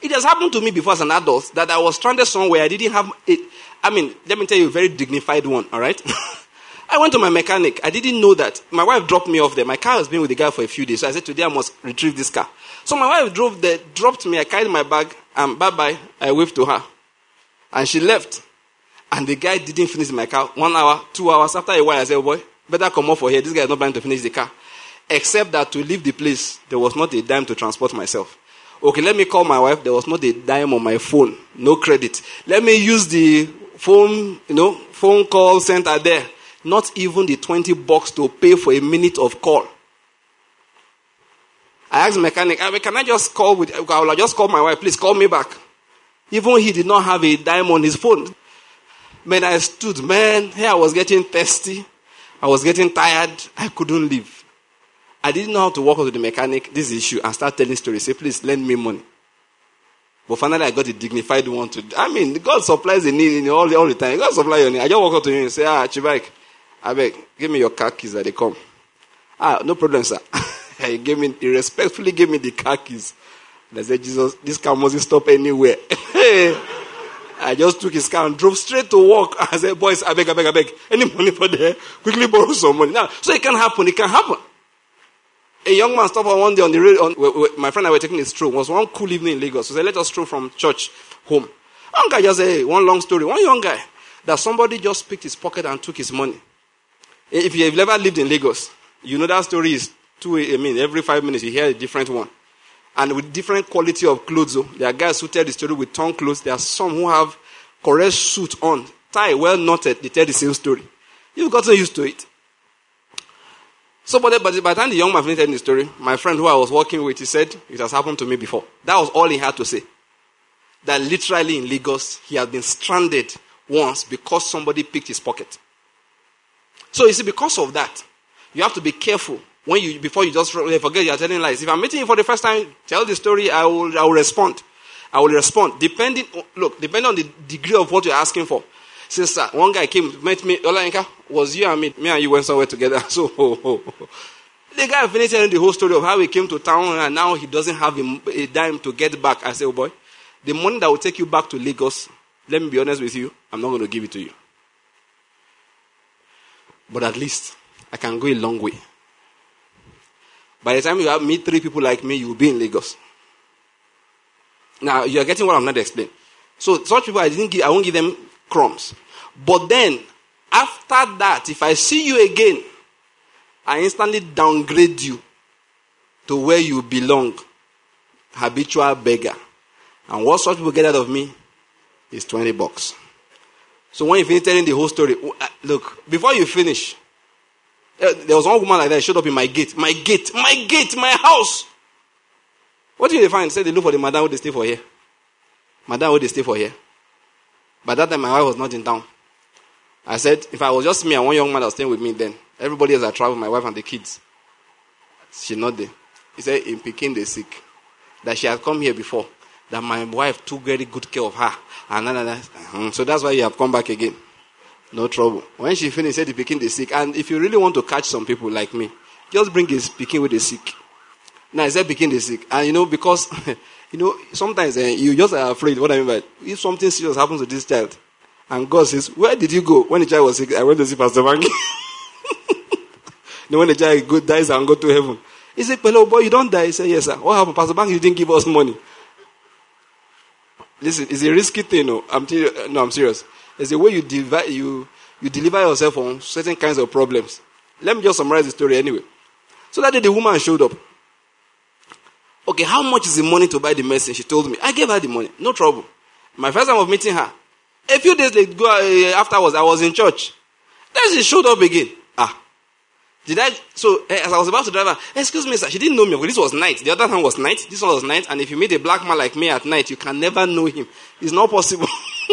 It has happened to me before as an adult that I was stranded somewhere. I didn't have it. I mean, let me tell you a very dignified one, all right? I went to my mechanic. I didn't know that. My wife dropped me off there. My car has been with the guy for a few days. So I said, today I must retrieve this car. So my wife drove there, dropped me. I carried my bag, and bye-bye. I waved to her. And she left. And the guy didn't finish my car. 1 hour, 2 hours. After a while, I said, oh boy, better come off for here. This guy is not planning to finish the car. Except that to leave the place, there was not a dime to transport myself. Okay, let me call my wife. There was not a dime on my phone. No credit. Let me use the phone call center there. Not even the $20 to pay for a minute of call. I asked the mechanic, can I just call I'll just call my wife, please call me back. Even he did not have a dime on his phone. Man, I stood, here I was getting thirsty. I was getting tired. I couldn't leave. I didn't know how to walk up to the mechanic, this issue, and start telling stories. Say, please lend me money. But finally, I got a dignified one to. God supplies the need all the time. God supplies your need. I just walk up to him and say, Chibike, I beg, give me your car keys that they come. No problem, sir. He respectfully gave me the car keys. And I said, Jesus, this car mustn't stop anywhere. I just took his car and drove straight to work. I said, boys, I beg. Any money for there? Quickly borrow some money. Now, so it can happen. It can happen. A young man stopped one day on the road. My friend and I were taking a stroll. It was one cool evening in Lagos. So they let us stroll from church home. One guy just said, one long story. One young guy, that somebody just picked his pocket and took his money. If you've ever lived in Lagos, you know that story is every 5 minutes you hear a different one. And with different quality of clothes. There are guys who tell the story with torn clothes. There are some who have correct suit on, tie well knotted. They tell the same story. You've gotten used to it. So, but by the time the young man finished telling the story, my friend who I was working with, he said, it has happened to me before. That was all he had to say. That literally in Lagos, he had been stranded once because somebody picked his pocket. So, you see, because of that, you have to be careful before you just forget you're telling lies. If I'm meeting you for the first time, tell the story, I will respond. I will respond. Depending on the degree of what you're asking for. Since one guy met me, Olayinka, was you and me and you went somewhere together. So, the guy finished telling the whole story of how he came to town and now he doesn't have a dime to get back. I said, oh boy, the money that will take you back to Lagos, let me be honest with you, I'm not going to give it to you. But at least, I can go a long way. By the time you meet 3 people like me, you will be in Lagos. Now, you're getting what I'm not explaining. So, such people, I won't give them crumbs. But then, after that, if I see you again, I instantly downgrade you to where you belong. Habitual beggar. And what such people get out of me is $20. So when you finish telling the whole story, look, before you finish, there was one woman like that showed up in my gate, my house. What did they find? They said they look for the madam who they stay for here. Madam who they stay for here. By that time, my wife was not in town. I said, if I was just me and one young man that was staying with me then, everybody else I traveled, my wife and the kids, she's not there. He said, in Peking, they sick. That she had come here before. That my wife took very good care of her. And so that's why you have come back again. No trouble. When she finished, said the Peking, they sick. And if you really want to catch some people like me, just bring his Peking with the sick. Now, I said Peking, they sick. And because... sometimes you just are afraid. What I mean by if something serious happens to this child, and God says, where did you go? When the child was sick, I went to see Pastor Bangi. When the child dies and go to heaven. He said, hello boy, you don't die. He said, yes sir. What happened? Pastor Bangi, you didn't give us money. Listen, it's a risky thing. No, I'm serious. It's the way you deliver yourself on certain kinds of problems. Let me just summarize the story anyway. So that day the woman showed up. Okay, how much is the money to buy the medicine? She told me. I gave her the money. No trouble. My first time of meeting her. A few days later, afterwards, I was in church. Then she showed up again. So, as I was about to drive her, excuse me, sir, she didn't know me. Because this was night. The other time was night. This one was night. And if you meet a black man like me at night, you can never know him. It's not possible.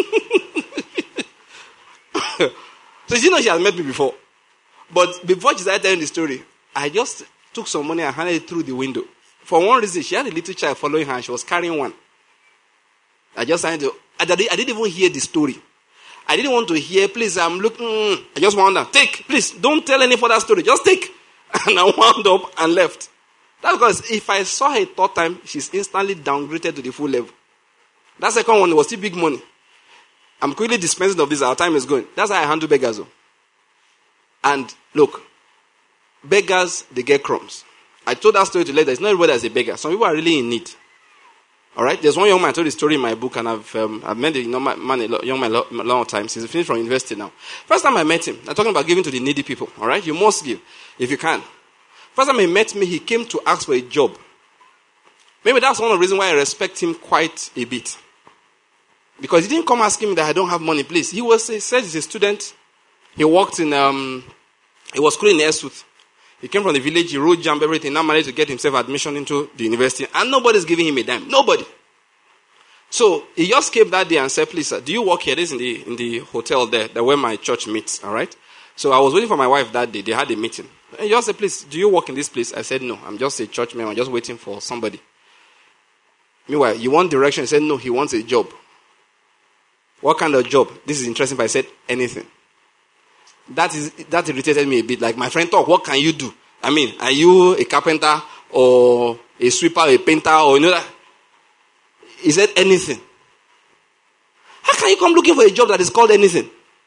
So she didn't know she had met me before. But before she started telling the story, I just took some money and handed it through the window. For one reason, she had a little child following her and she was carrying one. I didn't even hear the story. I didn't want to hear, please, I'm looking, I just wound up. Take, please, don't tell any further story. Just take. And I wound up and left. That's because if I saw her 3rd time, she's instantly downgraded to the full level. That second one was still big money. I'm quickly dispensing of this. Our time is going. That's how I handle beggars. And look, beggars, they get crumbs. I told that story to later. It's not everybody that's a beggar. Some people are really in need. All right? There's one young man, I told the story in my book, and I've met the young man a long time. He's finished from university now. First time I met him, I'm talking about giving to the needy people. All right? You must give, if you can. First time he met me, he came to ask for a job. Maybe that's one of the reasons why I respect him quite a bit. Because he didn't come asking me that I don't have money, please. He said he's a student. He worked in, he was schooling in Esut. He came from the village, he road jump, everything. Now managed to get himself admission into the university. And nobody's giving him a dime. Nobody. So he just came that day and said, please, sir, do you work here? This is in the hotel there, where my church meets. All right? So I was waiting for my wife that day. They had a meeting. And he just said, please, do you work in this place? I said, no. I'm just a church member. I'm just waiting for somebody. Meanwhile, you want direction? He said, no, he wants a job. What kind of job? This is interesting, but I said, anything. That irritated me a bit. Like, my friend talk, what can you do? I mean, are you a carpenter or a sweeper, a painter, or you know that? He said, anything. How can you come looking for a job that is called anything?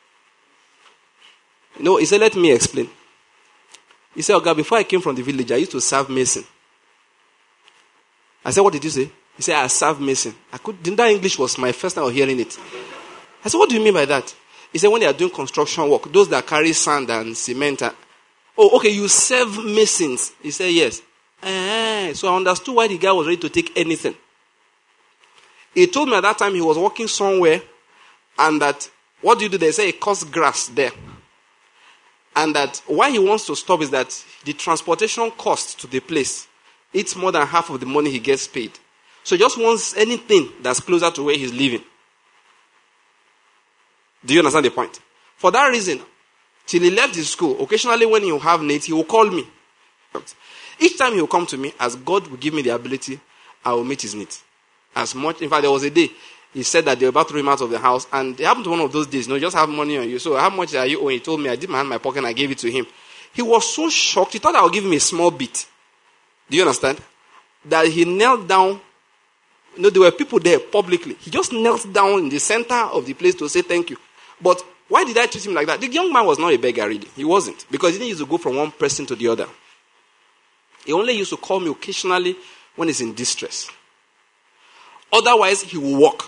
No, he said, let me explain. He said, okay, before I came from the village, I used to serve mason. I said, what did you say? He said, I serve mason. That English was my first time of hearing it. I said, what do you mean by that? He said, when they are doing construction work, those that carry sand and cement. Oh, okay, you serve masons. He said, yes. So I understood why the guy was ready to take anything. He told me at that time he was working somewhere, and that, what do you do? They say he cuts grass there. And that why he wants to stop is that the transportation cost to the place, it's more than half of the money he gets paid. So he just wants anything that's closer to where he's living. Do you understand the point? For that reason, till he left his school, occasionally when he will have needs, he will call me. Each time he will come to me, as God will give me the ability, I will meet his needs. As much, in fact, there was a day, he said that they were about to throw him out of the house, and it happened to one of those days, just have money on you. So how much are you owing? He told me, I did my hand in my pocket and I gave it to him. He was so shocked, he thought I would give him a small bit. Do you understand? That he knelt down. There were people there publicly. He just knelt down in the center of the place to say thank you. But why did I treat him like that? The young man was not a beggar really. He wasn't. Because he didn't used to go from one person to the other. He only used to call me occasionally when he's in distress. Otherwise, he will walk.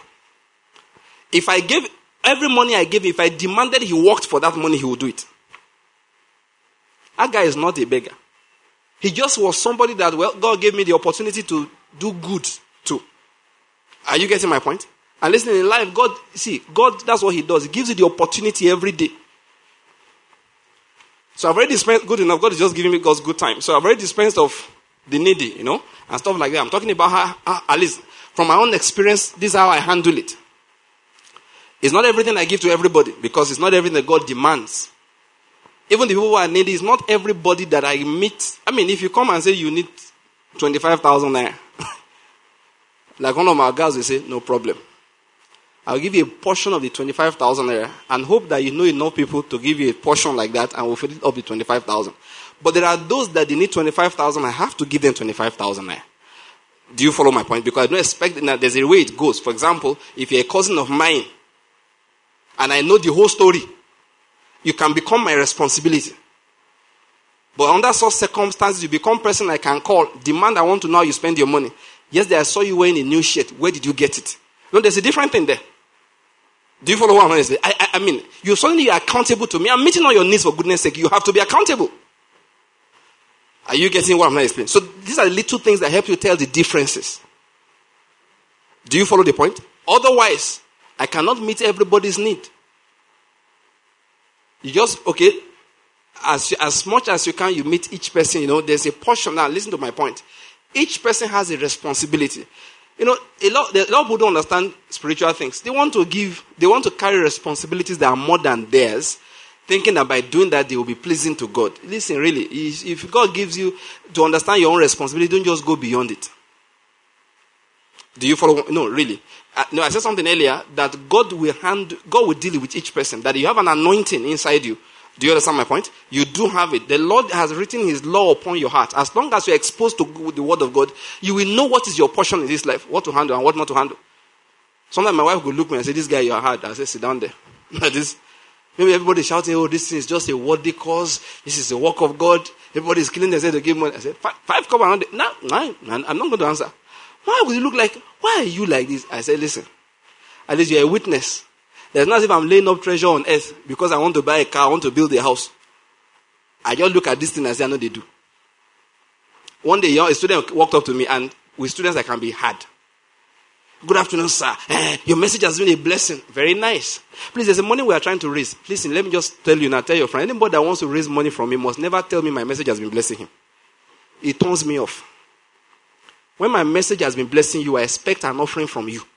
If I gave every money I gave, if I demanded he worked for that money, he would do it. That guy is not a beggar. He just was somebody that, God gave me the opportunity to do good to. Are you getting my point? And listen, in life, God, that's what he does. He gives you the opportunity every day. So I've already dispensed, good enough, God is just giving me God's good time. So I've already dispensed of the needy, and stuff like that. I'm talking about how, at least from my own experience, this is how I handle it. It's not everything I give to everybody, because it's not everything that God demands. Even the people who are needy, it's not everybody that I meet. I mean, if you come and say you need 25,000 naira, like one of my guys will say, no problem. I'll give you a portion of the 25,000 naira and hope that you know enough people to give you a portion like that and we'll fill it up to 25,000. But there are those that they need 25,000, I have to give them 25,000 naira. Do you follow my point? Because I don't expect that there's a way it goes. For example, if you're a cousin of mine and I know the whole story, you can become my responsibility. But under such circumstances, you become person I can call, demand I want to know how you spend your money. Yesterday I saw you wearing a new shirt. Where did you get it? There's a different thing there. Do you follow what I'm going to say? I mean, you're suddenly accountable to me. I'm meeting all your needs for goodness sake. You have to be accountable. Are you getting what I'm going to explain? So these are the little things that help you tell the differences. Do you follow the point? Otherwise, I cannot meet everybody's need. You just, as much as you can, you meet each person, there's a portion. Now, listen to my point. Each person has a responsibility. A lot of people don't understand spiritual things. They want to carry responsibilities that are more than theirs, thinking that by doing that, they will be pleasing to God. Listen, really, if God gives you to understand your own responsibility, don't just go beyond it. Do you follow? No, really. I said something earlier that God will deal with each person, that you have an anointing inside you. Do you understand my point? You do have it. The Lord has written his law upon your heart. As long as you're exposed to the word of God, you will know what is your portion in this life, what to handle and what not to handle. Sometimes my wife would look at me and say, this guy, you are hard. I say, sit down there. Maybe everybody shouting, oh, this thing is just a worthy cause. This is the work of God. Everybody is killing themselves to give money. I said, five come around. No, I'm not going to answer. Why would you look like, why are you like this? I said, listen, at least you're a witness. There's not as if I'm laying up treasure on earth because I want to buy a car, I want to build a house. I just look at this thing and say, I know they do. One day, a student walked up to me, and with students I can be hard. Good afternoon, sir. Your message has been a blessing. Very nice. Please, there's a money we are trying to raise. Listen, let me just tell you now, tell your friend. Anybody that wants to raise money from me must never tell me my message has been blessing him. It turns me off. When my message has been blessing you, I expect an offering from you.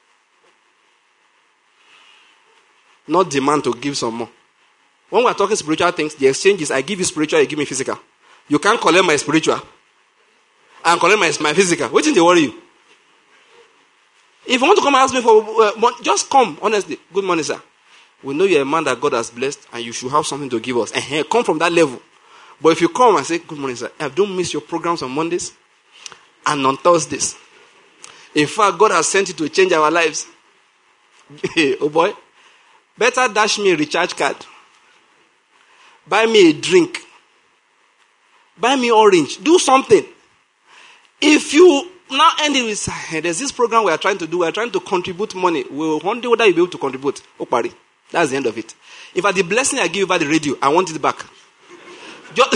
Not demand to give some more. When we're talking spiritual things, the exchange is I give you spiritual, you give me physical. You can't collect my spiritual and collect my physical. What did they worry you? If you want to come and ask me for just come, honestly. Good morning, sir. We know you're a man that God has blessed and you should have something to give us. Come from that level. But if you come and say, good morning, sir, I don't miss your programs on Mondays and on Thursdays. In fact, God has sent you to change our lives. Oh boy. Better dash me a recharge card. Buy me a drink. Buy me orange. Do something. If you now end it with, there's this program we are trying to do. We are trying to contribute money. We wonder whether you'll be able to contribute. Opari. That's the end of it. In fact, the blessing I give you by the radio, I want it back. Just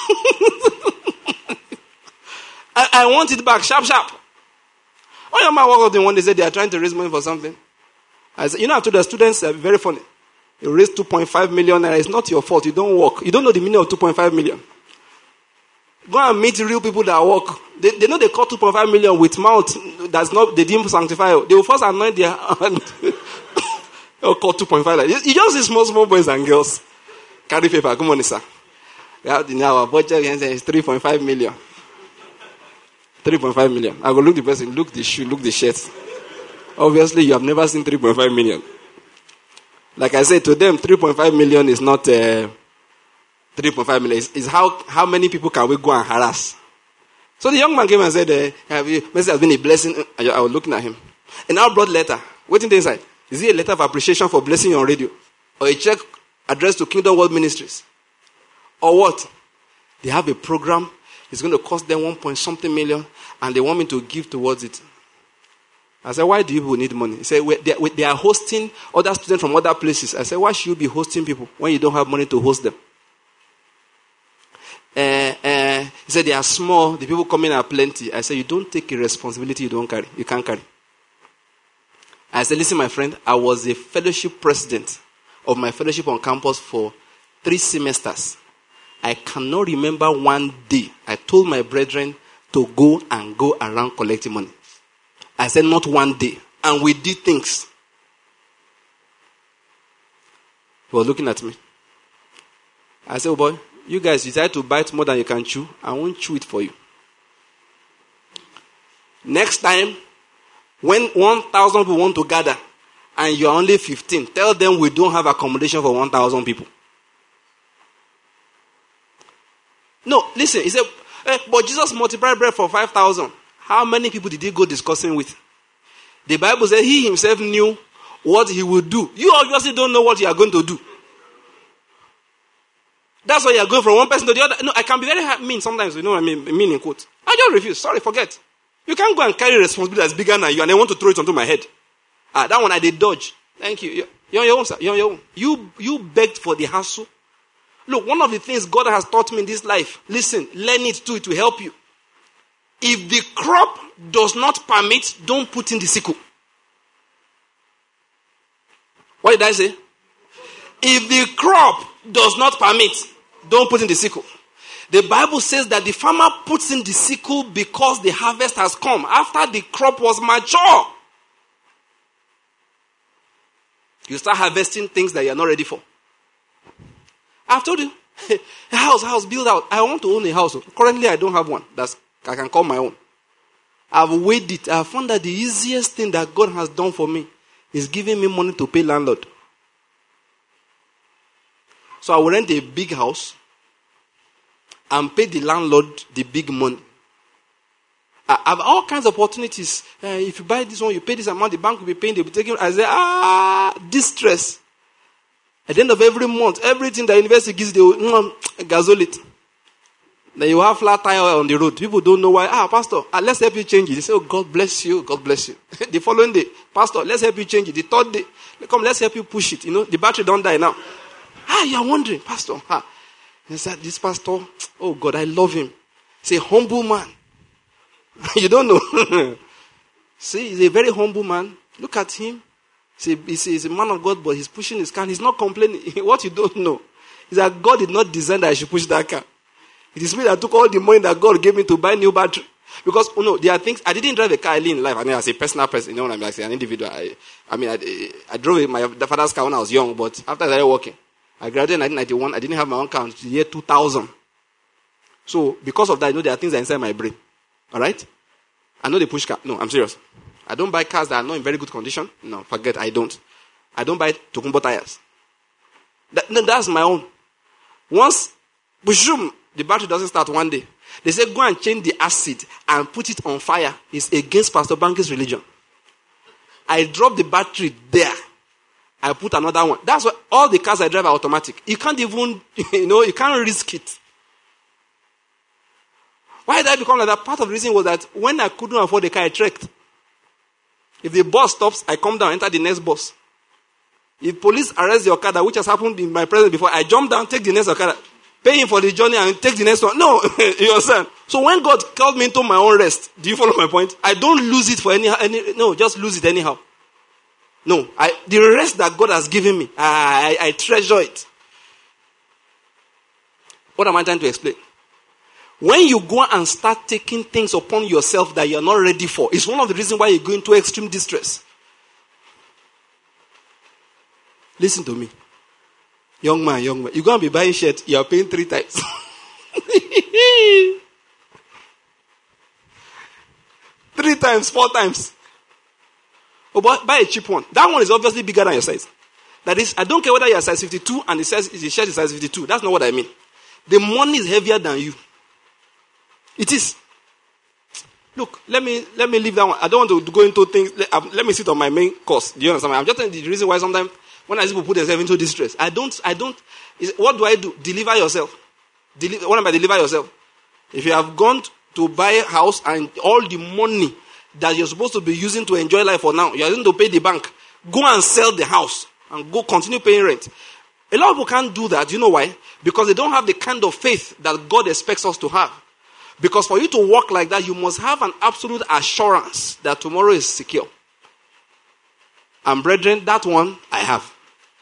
I want it back. Sharp. Oh, your man walked up to me one day, said they are trying to raise money for something. I said, I told the students, very funny. You raised 2.5 million naira. It's not your fault. You don't work. You don't know the meaning of 2.5 million. Go and meet real people that work. They know they caught 2.5 million with mouth that's not, they didn't sanctify. They will first anoint their hand. They'll call 2.5 like this. You just see small boys and girls carry paper. Good morning, sir. We have our budget is 3.5 million. 3.5 million. I go look the person, look the shoe, look the shirt. Obviously, you have never seen 3.5 million. Like I said, to them, 3.5 million is not 3.5 million. It's how many people can we go and harass? So the young man came and said, message has been a blessing. I was looking at him. And now brought letter. Waiting inside. Is it a letter of appreciation for blessing you on radio? Or a check addressed to Kingdom World Ministries? Or what? They have a program. It's going to cost them 1.something million. And they want me to give towards it. I said, why do you people need money? He said, they are hosting other students from other places. I said, why should you be hosting people when you don't have money to host them? He said, they are small. The people coming are plenty. I said, you don't take a responsibility you don't carry. You can't carry. I said, listen, my friend, I was a fellowship president of my fellowship on campus for 3 semesters. I cannot remember one day I told my brethren to go around collecting money. I said, not one day. And we did things. He was looking at me. I said, oh boy, you guys decide to bite more than you can chew. I won't chew it for you. Next time, when 1,000 people want to gather and you're only 15, tell them we don't have accommodation for 1,000 people. No, listen, he said, but Jesus multiplied bread for 5,000. How many people did he go discussing with? The Bible said he himself knew what he would do. You obviously don't know what you are going to do. That's why you are going from one person to the other. No, I can be very mean sometimes, you know what I mean? Mean in quotes. I just refuse. Sorry, forget. You can't go and carry responsibility that's bigger than you and then want to throw it onto my head. That one I did dodge. Thank you. You're on your own, sir. You're on your own. You begged for the hassle. Look, one of the things God has taught me in this life, listen, learn it too, it will help you. If the crop does not permit, don't put in the sickle. What did I say? If the crop does not permit, don't put in the sickle. The Bible says that the farmer puts in the sickle because the harvest has come after the crop was mature. You start harvesting things that you are not ready for. I've told you, a house, build out. I want to own a house. Currently, I don't have one. I can call my own. I've weighed it. I've found that the easiest thing that God has done for me is giving me money to pay landlord. So I will rent a big house and pay the landlord the big money. I have all kinds of opportunities. If you buy this one, you pay this amount, the bank will be paying, they'll be taking. I say, distress. At the end of every month, everything the university gives, they will gasol it. Then you have flat tire on the road. People don't know why. Pastor, let's help you change it. They say, oh, God bless you. God bless you. The following day, Pastor, let's help you change it. The third day, come, let's help you push it. The battery don't die now. You're wondering, Pastor. He said, this pastor, oh God, I love him. He's a humble man. You don't know. See, he's a very humble man. Look at him. He's a man of God, but he's pushing his car. He's not complaining. What you don't know is that God did not design that I should push that car. It is me that took all the money that God gave me to buy new battery. Because, there are things, I didn't drive a car early in life. As a personal person, what I mean? As an individual. I drove my father's car when I was young, but after I started working, I graduated in 1991. I didn't have my own car until the year 2000. So, because of that, there are things that are inside my brain. All right? I know they push car. No, I'm serious. I don't buy cars that are not in very good condition. No, forget, I don't. I don't buy Tokumbo tires. That's my own. Once, boom, the battery doesn't start one day. They say, go and change the acid and put it on fire. It's against Pastor Banky's religion. I drop the battery there. I put another one. That's why all the cars I drive are automatic. You can't even, you can't risk it. Why did I become like that? Part of the reason was that when I couldn't afford the car, I trekked. If the bus stops, I come down, enter the next bus. If police arrest the Okada, which has happened in my presence before, I jump down, take the next Okada, pay him for the journey and take the next one. No, you understand? So when God called me into my own rest, do you follow my point? I don't lose it for just lose it anyhow. No, the rest that God has given me, I treasure it. What am I trying to explain? When you go and start taking things upon yourself that you're not ready for, it's one of the reasons why you go into extreme distress. Listen to me. Young man, you're going to be buying shirts, you're paying 3 times. 3 times, 4 times. Oh, but buy a cheap one. That one is obviously bigger than your size. That is, I don't care whether you're size 52 and the shirt is size 52. That's not what I mean. The money is heavier than you. It is. Look, let me leave that one. I don't want to go into things. Let me sit on my main course. Do you understand? I'm just telling you the reason why sometimes when I see people put themselves into distress, I don't. What do I do? Deliver yourself. What am I deliver yourself? If you have gone to buy a house and all the money that you're supposed to be using to enjoy life for now, you're using to pay the bank, go and sell the house and go continue paying rent. A lot of people can't do that. Do you know why? Because they don't have the kind of faith that God expects us to have. Because for you to walk like that, you must have an absolute assurance that tomorrow is secure. And brethren, that one I have.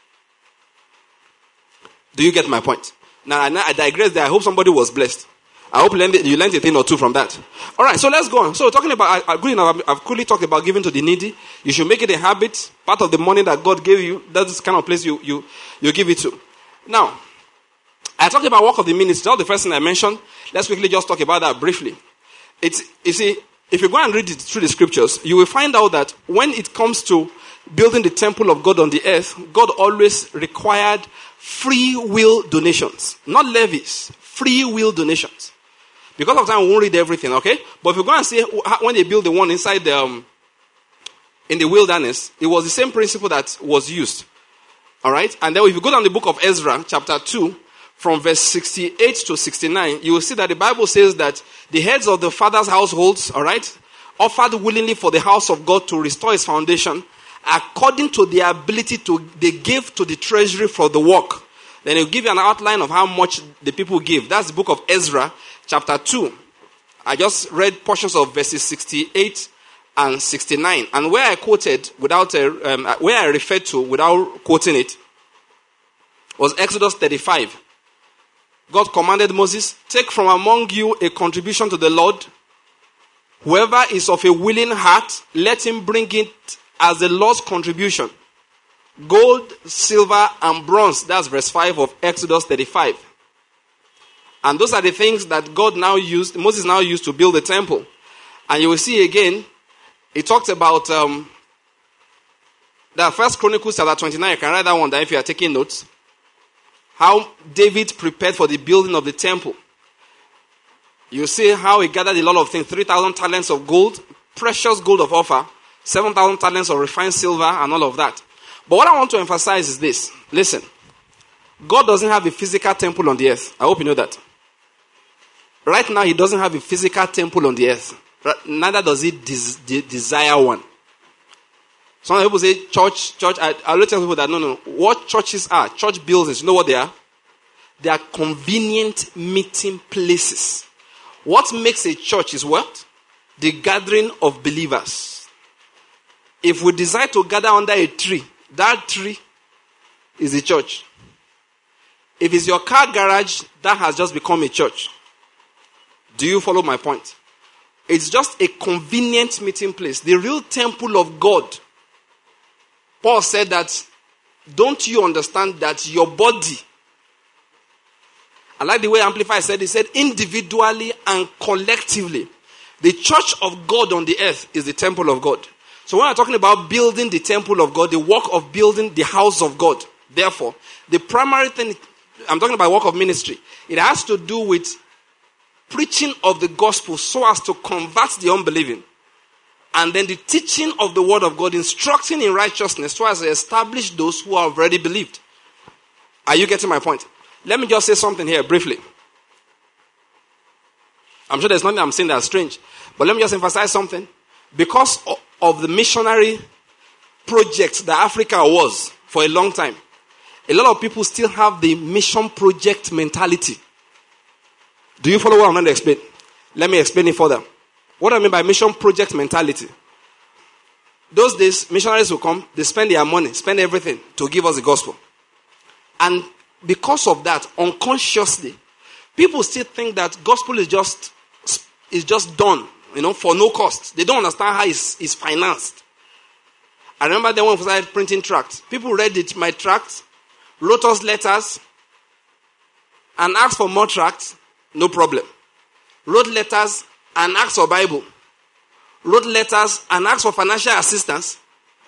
Do you get my point? Now, I digress there. I hope somebody was blessed. I hope you learned a thing or two from that. All right, so let's go on. So talking about, I've quickly talked about giving to the needy. You should make it a habit. Part of the money that God gave you, that's the kind of place you give it to. Now, I talked about work of the ministry. That's the first thing I mentioned. Let's quickly just talk about that briefly. You see, if you go and read it through the scriptures, you will find out that when it comes to building the temple of God on the earth, God always required free will donations. Not levies, free will donations. Because of time, we won't read everything, okay? But if you go and see when they built the one inside in the wilderness, it was the same principle that was used. All right? And then if you go down the book of Ezra, chapter 2, from verse 68 to 69, you will see that the Bible says that the heads of the fathers' households, all right, offered willingly for the house of God to restore its foundation, according to their ability they gave to the treasury for the work. Then he'll give you an outline of how much the people give. That's the book of Ezra, chapter 2. I just read portions of verses 68 and 69. And where I quoted where I referred to without quoting it was Exodus 35. God commanded Moses, take from among you a contribution to the Lord. Whoever is of a willing heart, let him bring it as the Lord's contribution. Gold, silver, and bronze. That's verse 5 of Exodus 35. And those are the things that Moses now used to build the temple. And you will see again, he talked about that First Chronicles chapter 29. You can write that one down if you are taking notes. How David prepared for the building of the temple. You see how he gathered a lot of things. 3,000 talents of gold, precious gold of Ophir, 7,000 talents of refined silver, and all of that. But what I want to emphasize is this. Listen. God doesn't have a physical temple on the earth. I hope you know that. Right now, he doesn't have a physical temple on the earth. Neither does he desire one. Some people say church. I'll tell people that no. What churches are, church buildings, you know what they are? They are convenient meeting places. What makes a church is what? The gathering of believers. If we decide to gather under a tree, that tree is the church. If it's your car garage, that has just become a church. Do you follow my point? It's just a convenient meeting place. The real temple of God. Paul said that, don't you understand that your body, I like the way Amplified said, he said individually and collectively, the church of God on the earth is the temple of God. So when I'm talking about building the temple of God, the work of building the house of God, therefore, the primary thing, I'm talking about work of ministry, it has to do with preaching of the gospel so as to convert the unbelieving. And then the teaching of the word of God, instructing in righteousness so as to establish those who have already believed. Are you getting my point? Let me just say something here briefly. I'm sure there's nothing I'm saying that's strange. But let me just emphasize something. Because of the missionary project that Africa was for a long time, a lot of people still have the mission project mentality. Do you follow what I'm going to explain? Let me explain it further. What I mean by mission project mentality. Those days, missionaries will come, they spend their money, spend everything to give us the gospel. And because of that, unconsciously, people still think that gospel is just done, for no cost. They don't understand how it's financed. I remember then when we started printing tracts, people read my tracts, wrote us letters, and asked for more tracts, no problem. Wrote letters and asked for Bible. Wrote letters and asked for financial assistance.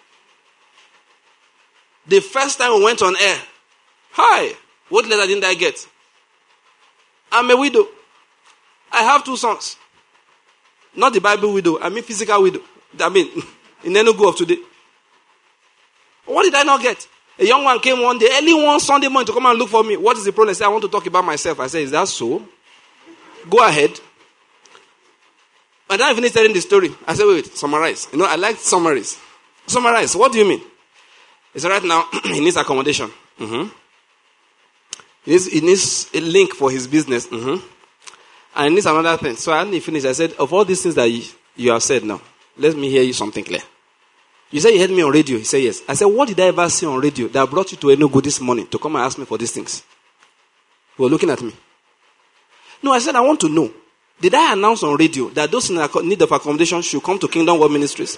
The first time we went on air, hi, what letter didn't I get? I'm a widow. I have 2 sons. Not the Bible widow, I mean physical widow. In Enugu of today. What did I not get? A young one came one day, early one Sunday morning to come and look for me. What is the problem? He said, I want to talk about myself. I said, is that so? Go ahead. And then I finished telling the story. I said, wait, summarize. I like summaries. Summarize, what do you mean? He said, right now, he needs accommodation. He needs a link for his business. And he needs another thing. So I didn't finish. I said, of all these things that you have said now, let me hear you something clear. You said you heard me on radio. He said, yes. I said, what did I ever say on radio that brought you to Enugu this morning to come and ask me for these things? You were looking at me. No, I said, I want to know. Did I announce on radio that those in need of accommodation should come to Kingdom World Ministries?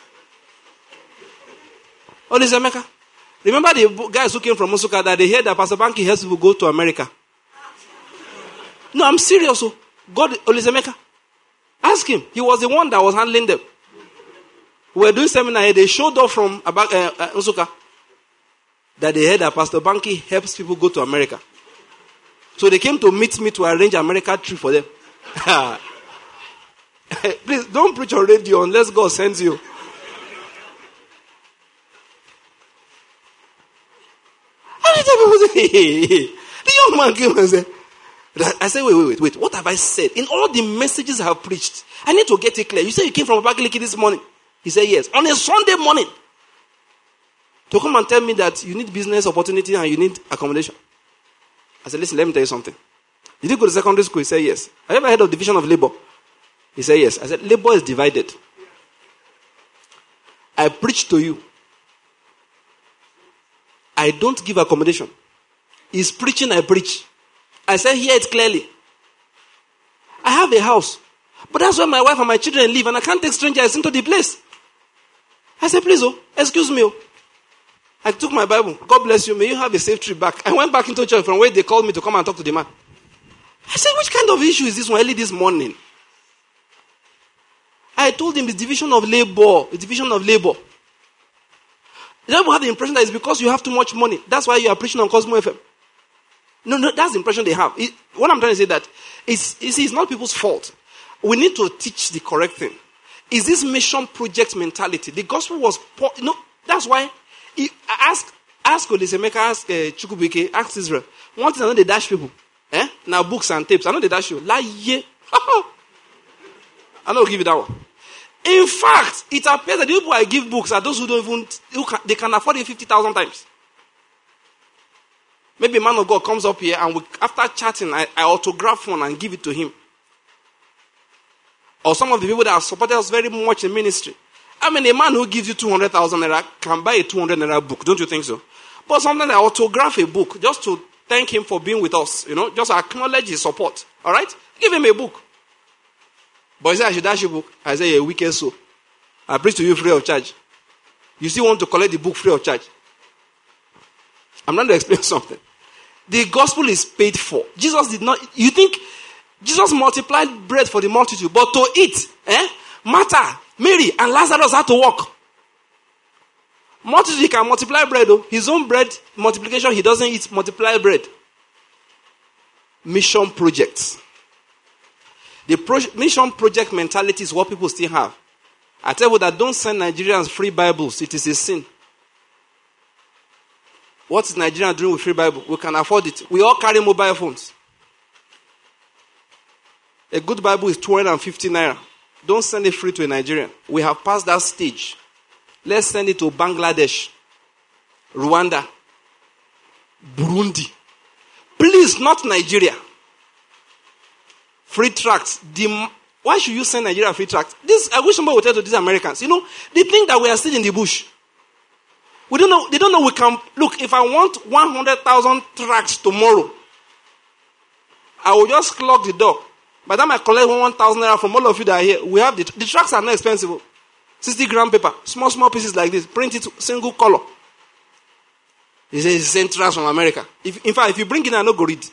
Olizemeka. Remember the guys who came from Musuka that they heard that Pastor Banky helps people go to America? No, I'm serious. God, Olizemeka. Ask him. He was the one that was handling them. We were doing seminar here. They showed up from Musuka that they heard that Pastor Banky helps people go to America. So they came to meet me to arrange America trip for them. Please, don't preach on radio unless God sends you. The young man came and said, I said, wait. What have I said? In all the messages I have preached, I need to get it clear. You said you came from Abakaliki this morning. He said, yes. On a Sunday morning. To come and tell me that you need business opportunity and you need accommodation. I said, listen, let me tell you something. Did you go to secondary school? He said, yes. Have you ever heard of division of labor? He said, yes. I said, labor is divided. I preach to you. I don't give accommodation. He's preaching, I preach. I said, hear it clearly. I have a house. But that's where my wife and my children live, and I can't take strangers into the place. I said, please, excuse me. I took my Bible. God bless you. May you have a safe trip back. I went back into church from where they called me to come and talk to the man. I said, which kind of issue is this one early this morning? I told him it's division of labor. It's division of labor. You don't have the impression that it's because you have too much money. That's why you are preaching on Cosmo FM. No, that's the impression they have. What I'm trying to say that it's not people's fault. We need to teach the correct thing. Is this mission project mentality? The gospel was, that's why ask Olisemeka, ask Chukwubuike, ask Israel. One thing I know they dash people. Now books and tapes. I know they dash you. I know I'll give you that one. In fact, it appears that the people I give books are those who don't even, they can afford it 50,000 times. Maybe a man of God comes up here and after chatting, I autograph one and give it to him. Or some of the people that have supported us very much in ministry. I mean, a man who gives you 200,000 naira can buy a 200 naira book. Don't you think so? But sometimes I autograph a book just to thank him for being with us. Just acknowledge his support. All right? Give him a book. But he said, I should dash you a book. I say, a wicked soul. I preach to you free of charge. You still want to collect the book free of charge? I'm trying to explain something. The gospel is paid for. Jesus did not, you think Jesus multiplied bread for the multitude, but to eat, Martha, Mary, and Lazarus had to walk. Multitude, he can multiply bread, though. His own bread, multiplication, he doesn't eat multiplied bread. Mission projects. The mission project mentality is what people still have. I tell you that don't send Nigerians free Bibles. It is a sin. What is Nigeria doing with free Bible? We can afford it. We all carry mobile phones. A good Bible is 250 naira. Don't send it free to a Nigerian. We have passed that stage. Let's send it to Bangladesh, Rwanda, Burundi. Please, not Nigeria. Free tracts. Why should you send Nigeria free tracts? I wish somebody would tell to these Americans. They think that we are still in the bush. We don't know. They don't know we can. Look, if I want 100,000 tracts tomorrow, I will just clock the door. By the time I collect 1,000 naira from all of you that are here, we have the tracts are not expensive. 60 gram paper, small pieces like this, print it single color. He says send tracts from America. In fact, if you bring in, I no go read.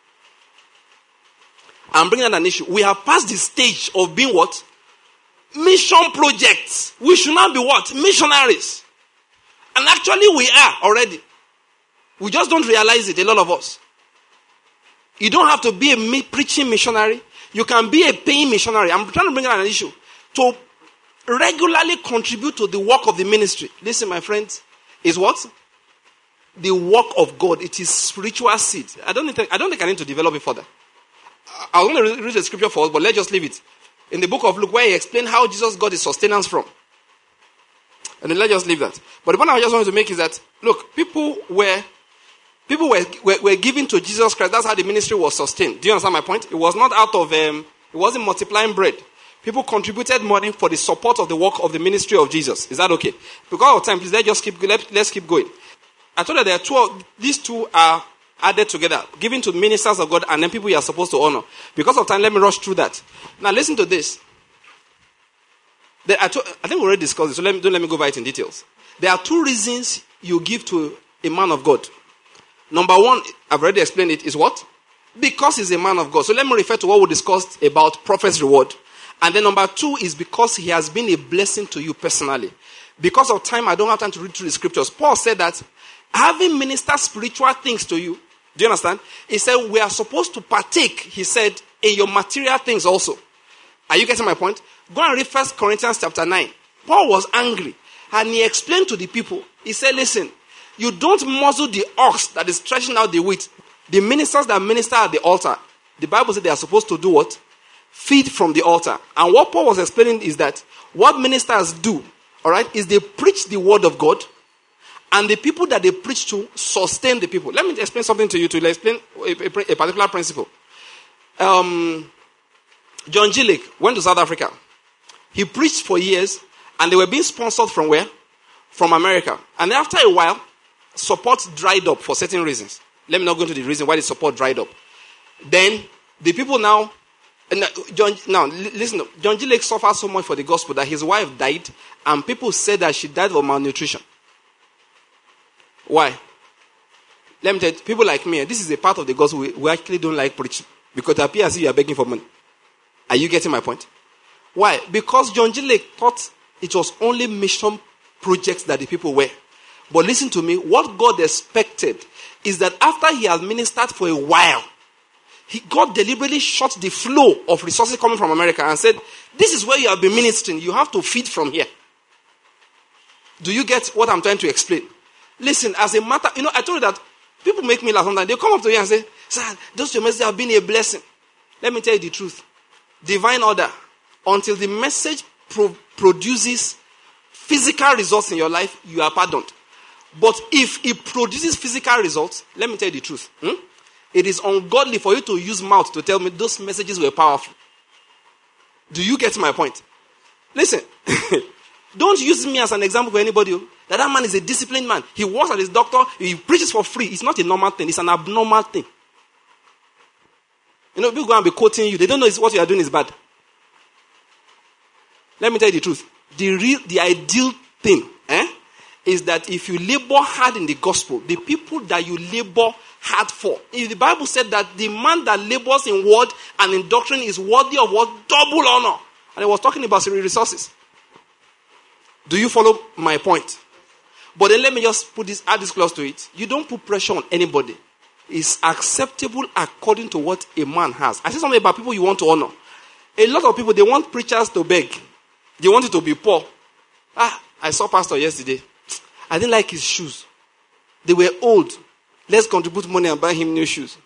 I'm bringing an issue. We have passed the stage of being what? Mission projects. We should not be what? Missionaries. And actually we are already. We just don't realize it, a lot of us. You don't have to be a preaching missionary. You can be a paying missionary. I'm trying to bring out an issue. To regularly contribute to the work of the ministry. Listen, my friends, is what? The work of God. It is spiritual seed. I don't think I need to develop it further. I was going to read the scripture for us, but let's just leave it. In the book of Luke, where he explained how Jesus got his sustenance from. And then let's just leave that. But the point I just wanted to make is that, look, people were giving to Jesus Christ. That's how the ministry was sustained. Do you understand my point? It was not out of, it wasn't multiplying bread. People contributed money for the support of the work of the ministry of Jesus. Is that okay? Because of time, please, let's keep going. I told you there are these two are added together, given to ministers of God and then people you are supposed to honor. Because of time, let me rush through that. Now listen to this. I think we already discussed it, so don't let me go over it in details. There are two reasons you give to a man of God. Number one, I've already explained it, is what? Because he's a man of God. So let me refer to what we discussed about prophet's reward. And then number two is because he has been a blessing to you personally. Because of time, I don't have time to read through the scriptures. Paul said that having ministered spiritual things to you, do you understand? He said we are supposed to partake, he said, in your material things also. Are you getting my point? Go and read 1 Corinthians chapter 9. Paul was angry and he explained to the people. He said, listen, you don't muzzle the ox that is stretching out the wheat. The ministers that minister at the altar, the Bible said they are supposed to do what? Feed from the altar. And what Paul was explaining is that what ministers do, all right, is they preach the word of God, and the people that they preach to sustain the people. Let me explain something to you to explain a particular principle. John G. Lake went to South Africa. He preached for years, and they were being sponsored from where? From America. And after a while, support dried up for certain reasons. Let me not go into the reason why the support dried up. Then, the people now, listen, John G. Lake suffered so much for the gospel that his wife died, and people said that she died of malnutrition. Why? Let me tell you, people like me, this is a part of the gospel we actually don't like preaching. Because it appears as if you are begging for money. Are you getting my point? Why? Because John G. Lake thought it was only mission projects that the people were. But listen to me, what God expected is that after he has ministered for a while, God deliberately shut the flow of resources coming from America and said, this is where you have been ministering. You have to feed from here. Do you get what I'm trying to explain? Listen, as a matter, I told you that people make me laugh sometimes. They come up to me and say, sir, those your messages have been a blessing. Let me tell you the truth. Divine order. Until the message produces physical results in your life, you are pardoned. But if it produces physical results, let me tell you the truth. It is ungodly for you to use mouth to tell me those messages were powerful. Do you get my point? Listen, don't use me as an example for anybody. That man is a disciplined man. He works at his doctor. He preaches for free. It's not a normal thing. It's an abnormal thing. People go and be quoting you. They don't know what you are doing is bad. Let me tell you the truth. The ideal thing is that if you labor hard in the gospel, the people that you labor hard for. If the Bible said that the man that labors in word and in doctrine is worthy of what? Double honor. And it was talking about resources. Do you follow my point? But then let me just add this clause to it. You don't put pressure on anybody. It's acceptable according to what a man has. I said something about people you want to honor. A lot of people, they want preachers to beg. They want you to be poor. I saw pastor yesterday. I didn't like his shoes. They were old. Let's contribute money and buy him new shoes.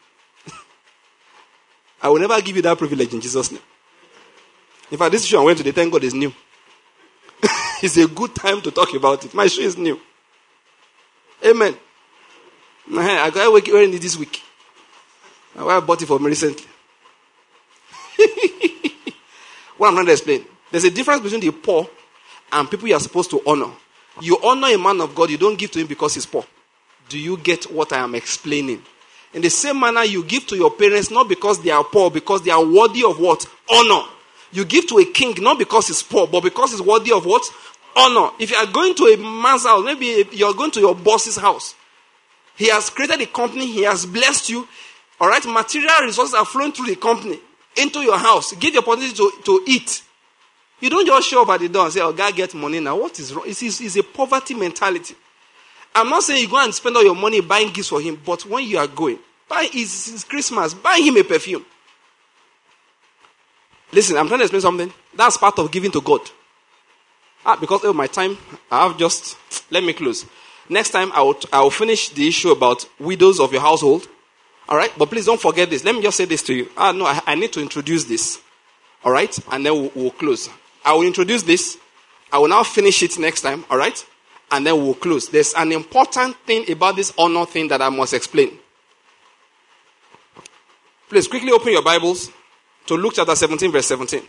I will never give you that privilege in Jesus' name. In fact, this shoe I went today, thank God, is new. It's a good time to talk about it. My shoe is new. Amen. I got wearing it this week. My wife bought it for me recently. What I'm trying to explain. There's a difference between the poor and people you are supposed to honor. You honor a man of God, you don't give to him because he's poor. Do you get what I am explaining? In the same manner, you give to your parents not because they are poor, because they are worthy of what? Honor. You give to a king not because he's poor, but because he's worthy of what? Honor. If you are going to a man's house, maybe you're going to your boss's house. He has created a company, he has blessed you. All right, material resources are flowing through the company into your house. Give the opportunity to eat. You don't just show up at the door and say, oh, God, get money now. What is wrong? It's a poverty I'm not saying you go and spend all your money buying gifts for him, but when you are going, it's Christmas, buy him a perfume. Listen, I'm trying to explain something. That's part of giving to God. Because of my time, let me close. Next time, I will finish the issue about widows of your household. All right? But please don't forget this. Let me just say this to you. No, I need to introduce this. All right? And then we'll close. I will introduce this. I will now finish it next time. All right? And then we'll close. There's an important thing about this honor thing that I must explain. Please quickly open your Bibles to Luke chapter 17, verse 17.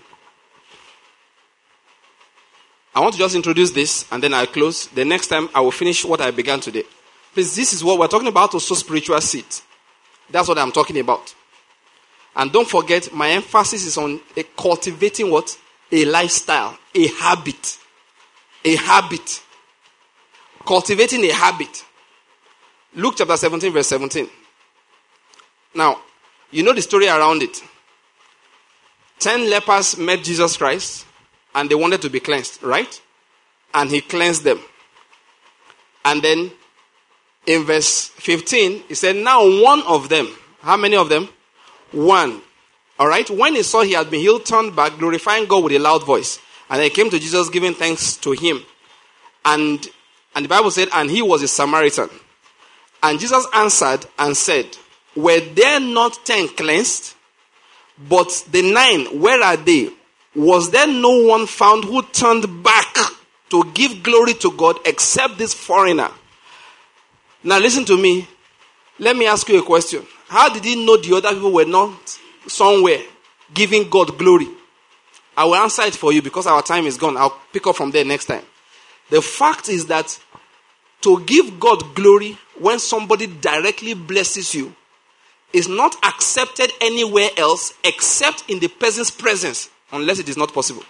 I want to just introduce this and then I'll close. The next time I will finish what I began today. Please, this is what we're talking about, to sow spiritual seed. That's what I'm talking about. And don't forget, my emphasis is on cultivating what? A lifestyle, a habit. A habit. Cultivating a habit. Luke chapter 17, verse 17. Now, you know the story around it. 10 lepers met Jesus Christ and they wanted to be cleansed, right? And he cleansed them. And then in verse 15, he said, now one of them, how many of them? One. All right? When he saw he had been healed, turned back, glorifying God with a loud voice. And they came to Jesus, giving thanks to him. And the Bible said, and he was a Samaritan. And Jesus answered and said, were there not 10 cleansed? But the 9, where are they? Was there no one found who turned back to give glory to God except this foreigner? Now listen to me. Let me ask you a question. How did he know the other people were not somewhere giving God glory? I will answer it for you because our time is gone. I'll pick up from there next time. The fact is that to give God glory when somebody directly blesses you is not accepted anywhere else except in the person's presence, unless it is not possible.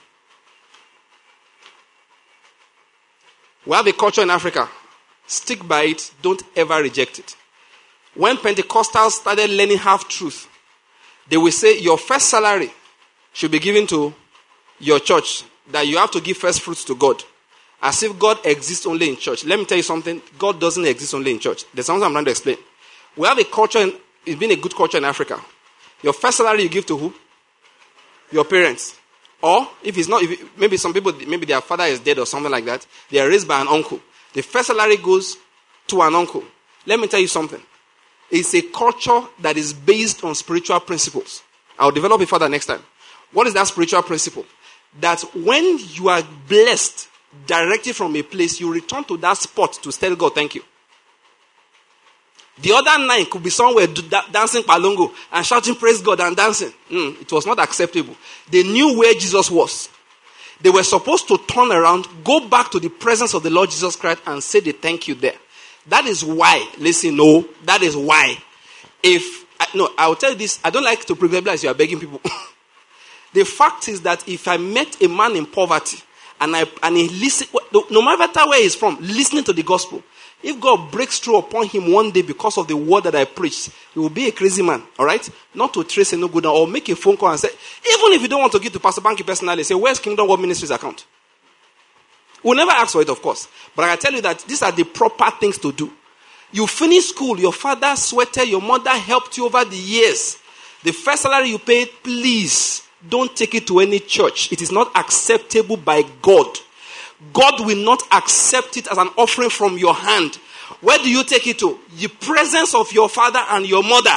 We have a culture in Africa. Stick by it. Don't ever reject it. When Pentecostals started learning half-truth, they will say your first salary should be given to your church, that you have to give first fruits to God. As if God exists only in church. Let me tell you something. God doesn't exist only in church. There's something I'm trying to explain. We have a culture, it's been a good culture in Africa. Your first salary you give to who? Your parents. Or, if it's not, maybe some people, maybe their father is dead or something like that. They are raised by an uncle. The first salary goes to an uncle. Let me tell you something. It's a culture that is based on spiritual principles. I'll develop it further next time. What is that spiritual principle? That when you are blessed directly from a place, you return to that spot to tell God thank you. The other 9 could be somewhere dancing palongo and shouting praise God and dancing. It was not acceptable. They knew where Jesus was. They were supposed to turn around, go back to the presence of the Lord Jesus Christ and say the thank you there. That is why, that is why. I will tell you this, I don't like to privilege you are begging people. The fact is that if I met a man in poverty and he listen, no matter where he's from, listening to the gospel, if God breaks through upon him one day because of the word that I preached, he will be a crazy man, all right? Not to trace a no good or make a phone call and say, even if you don't want to give to Pastor Banky personally, say, where's Kingdom World Ministries account? We'll never ask for it, of course. But I tell you that these are the proper things to do. You finish school, your father sweated, your mother helped you over the years. The first salary you paid, please don't take it to any church. It is not acceptable by God. God will not accept it as an offering from your hand. Where do you take it to? The presence of your father and your mother.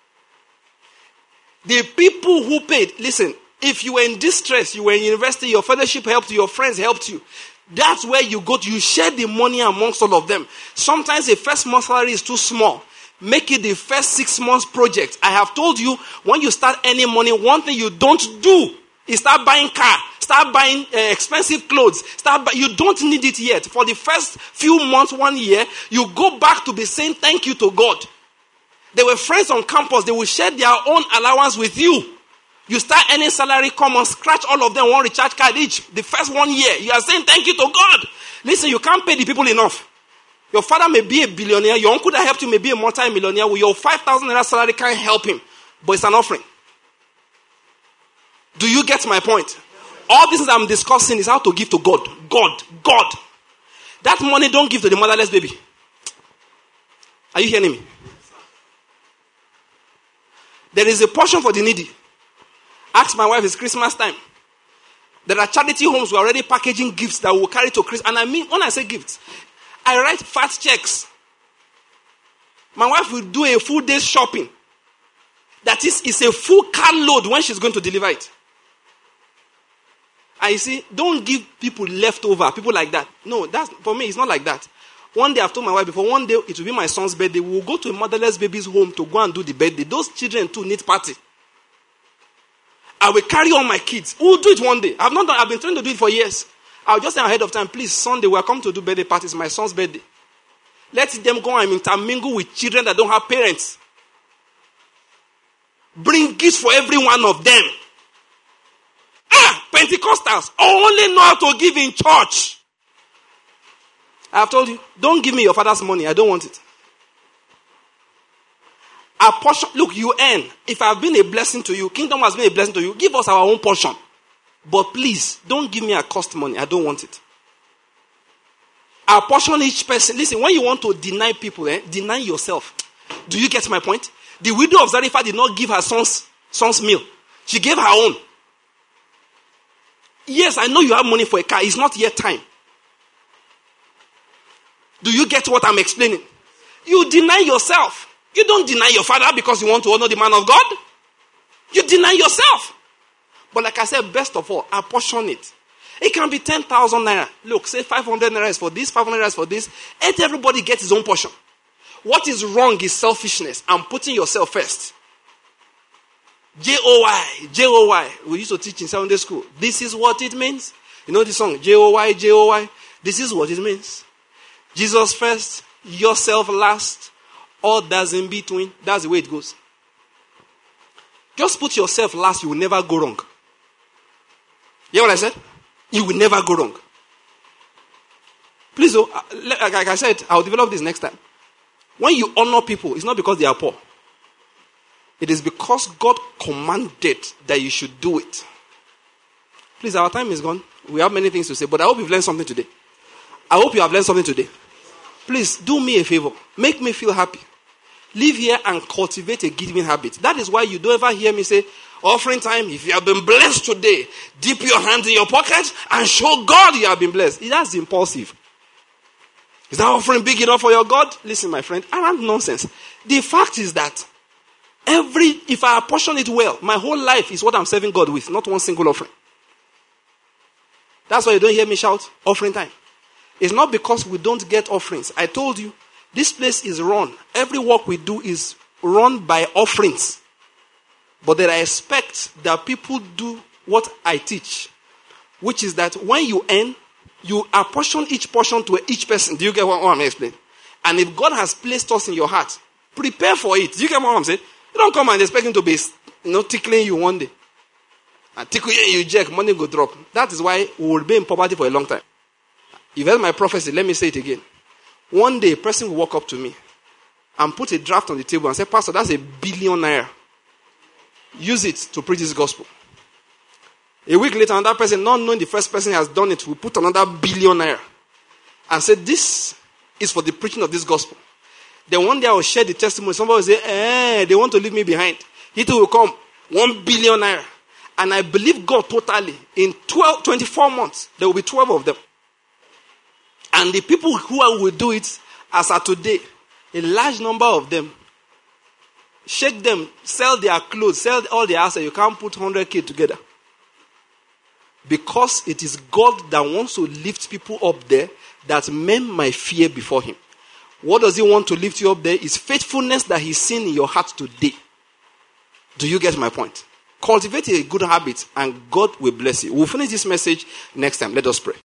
The people who paid, listen, if you were in distress, you were in university, your fellowship helped you, your friends helped you. That's where you go to. You share the money amongst all of them. Sometimes the first month salary is too small. Make it the first 6 months project. I have told you, when you start earning money, one thing you don't do is start buying car. Start buying expensive clothes. You don't need it yet. For the first few months, 1 year, you go back to be saying thank you to God. There were friends on campus. They will share their own allowance with you. You start earning salary, come on, scratch all of them, one recharge card each. The first 1 year, you are saying thank you to God. Listen, you can't pay the people enough. Your father may be a billionaire. Your uncle that helped you may be a multi-millionaire. With your 5,000 naira salary can't help him. But it's an offering. Do you get my point? All this I'm discussing is how to give to God. God. That money don't give to the motherless baby. Are you hearing me? There is a portion for the needy. Ask my wife, it's Christmas time. There are charity homes who are already packaging gifts that will carry to Christmas. And I mean, when I say gifts, I write fat checks. My wife will do a full day's shopping. That is, it's a full car load when she's going to deliver it. And you see, don't give people leftover, people like that. No, that's for me, it's not like that. One day I've told my wife before, one day it will be my son's birthday. We will go to a motherless baby's home to go and do the birthday. Those children too need party. I will carry on my kids. We'll do it one day. I've been trying to do it for years. I'll just say ahead of time, please, Sunday we are coming to do birthday parties, my son's birthday. Let them go and intermingle with children that don't have parents. Bring gifts for every one of them. Pentecostals only know how to give in church. I have told you, don't give me your father's money. I don't want it. A portion, look, you earn. If I've been a blessing to you, Kingdom has been a blessing to you, give us our own portion. But please, don't give me a cost money. I don't want it. Our portion each person. Listen, when you want to deny people, deny yourself. Do you get my point? The widow of Zarephath did not give her son's meal. She gave her own. Yes, I know you have money for a car. It's not yet time. Do you get what I'm explaining? You deny yourself. You don't deny your father because you want to honor the man of God. You deny yourself. But like I said, best of all, apportion it. It can be 10,000 naira. Look, say 500 naira is for this, 500 naira is for this. Let everybody get his own portion. What is wrong is selfishness and putting yourself first. J-O-Y. We used to teach in Sunday school. This is what it means. You know the song, J-O-Y, J-O-Y. This is what it means. Jesus first, yourself last, others in between. That's the way it goes. Just put yourself last, you will never go wrong. You hear what I said? You will never go wrong. Please, like I said, I'll develop this next time. When you honor people, it's not because they are poor. It is because God commanded that you should do it. Please, our time is gone. We have many things to say, but I hope you've learned something today. I hope you have learned something today. Please do me a favor. Make me feel happy. Live here and cultivate a giving habit. That is why you don't ever hear me say, offering time, if you have been blessed today, dip your hand in your pocket and show God you have been blessed. That's impulsive. Is that offering big enough for your God? Listen, my friend, around nonsense. The fact is that if I apportion it well, my whole life is what I'm serving God with, not one single offering. That's why you don't hear me shout, offering time. It's not because we don't get offerings. I told you, this place is run. Every work we do is run by offerings. But then I expect that people do what I teach, which is that when you earn, you apportion each portion to each person. Do you get what I'm explaining? And if God has placed us in your heart, prepare for it. Do you get what I'm saying? You don't come and expect him to be, tickling you one day. And tickle you, jerk, money go drop. That is why we will be in poverty for a long time. You've heard my prophecy, let me say it again. One day, a person will walk up to me and put a draft on the table and say, Pastor, that's £1 billion. Use it to preach this gospel. A week later, another person, not knowing the first person has done it, will put another £1 billion and say, this is for the preaching of this gospel. Then one day I will share the testimony. Somebody will say, they want to leave me behind. He too will come, £1 billion. And I believe God totally. In 24 months, there will be 12 of them. And the people who will do it, as of today, a large number of them, shake them, sell their clothes, sell all their assets. You can't put 100K together. Because it is God that wants to lift people up there, that men might fear before him. What does he want to lift you up there? Is faithfulness that he's seen in your heart today. Do you get my point? Cultivate a good habit and God will bless you. We'll finish this message next time. Let us pray.